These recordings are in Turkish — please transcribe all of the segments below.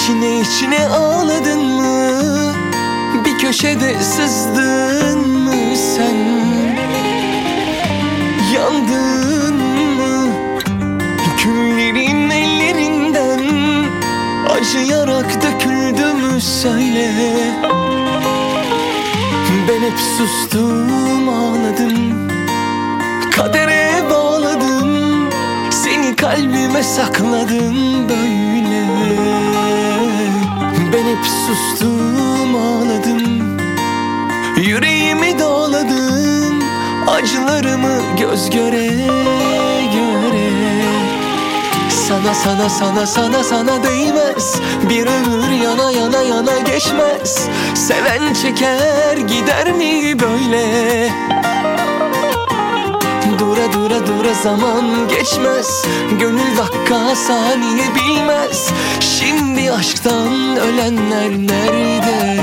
İçine içine ağladın mı? Bir köşede sızdın mı sen? Yandın mı? Küllerin ellerinden acıyarak döküldü mü söyle? Ben hep sustum, ağladım, kadere bağladım, seni kalbime sakladım böyle. Ben hep sustum, ağladım, yüreğimi dağladım, acılarımı göz göre göre. Sana değmez, bir ömür yana yana yana geçmez. Seven çeker gider mi böyle? Dura zaman geçmez, gönül dakika saniye bilmez. Şimdi aşktan ölenler nerede?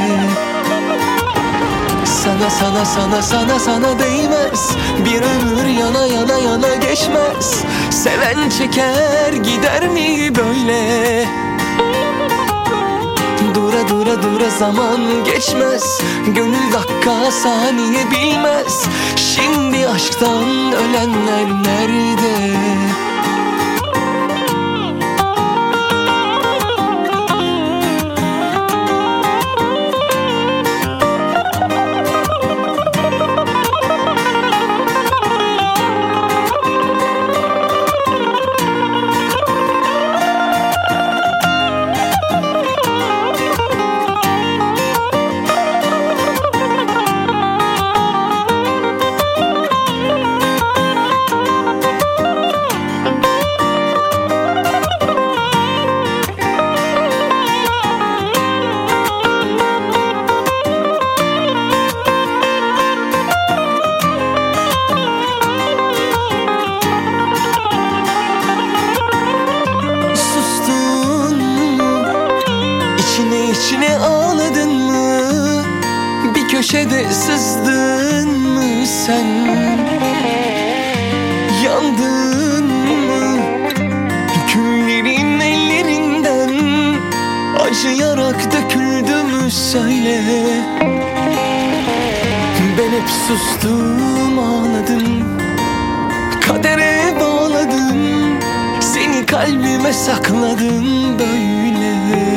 Sana değmez, bir ömür yana yana yana geçmez. Seven çeker gider mi böyle? Dura zaman geçmez, gönül dakika saniye bilmez. Şimdi aşktan ölenler nerede? İçine ağladın mı? Bir köşede sızdın mı sen? Yandın mı? Küllerin ellerinden acıyarak döküldü mü söyle? Ben hep sustum, ağladım, kadere bağladım, seni kalbime sakladım böyle.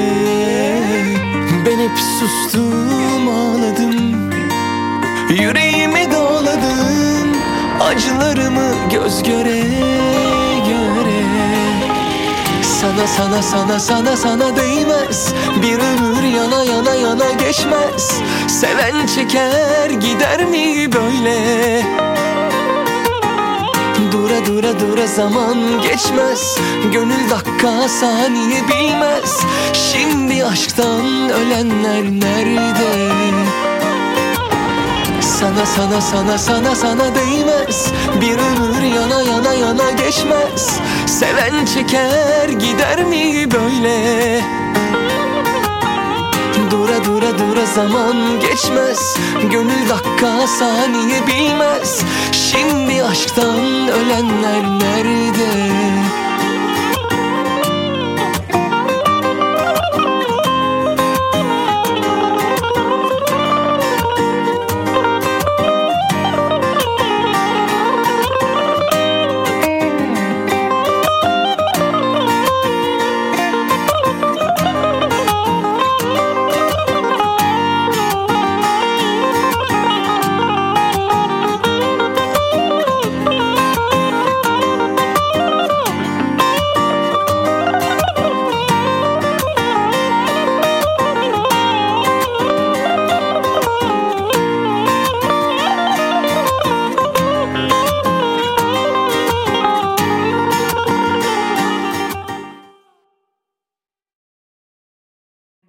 Ben hep sustum, ağladım, yüreğimi dağladım, acılarımı göz göre göre. Sana değmez, bir ömür yana yana yana geçmez. Seven çeker gider mi böyle? Dura zaman geçmez, gönül dakika saniye bilmez. Şimdi aşktan ölenler nerede? Sana değmez, bir ömür yana yana yana geçmez. Seven çeker gider mi böyle? Dura zaman geçmez, gönül dakika saniye bilmez. Şimdi aşktan ölenler nerede?